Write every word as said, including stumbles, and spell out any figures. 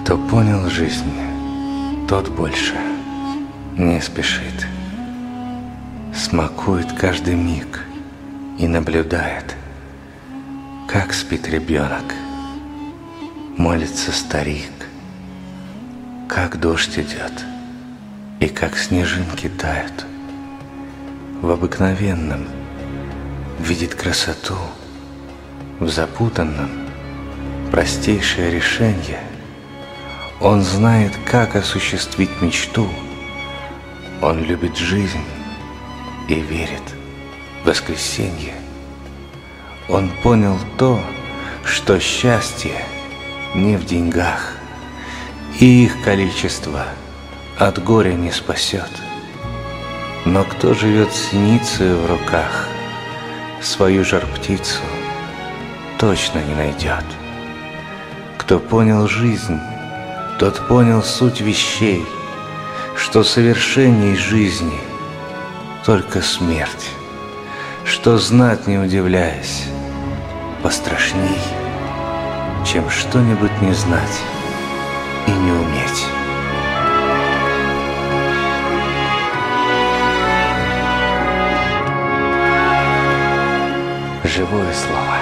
Кто понял жизнь, тот больше не спешит, смакует каждый миг и наблюдает, как спит ребенок, молится старик, как дождь идет и как снежинки тают. В обыкновенном видит красоту, в запутанном простейшее решение. Он знает, как осуществить мечту. Он любит жизнь и верит в воскресенье. Он понял то, что счастье не в деньгах, и их количество от горя не спасет. Но кто живет с синицей в руках, свою жар-птицу точно не найдет. Кто понял жизнь, тот понял суть вещей, что совершенней жизни только смерть, что знать не удивляясь пострашней, чем что-нибудь не знать и не уметь. Живое слово.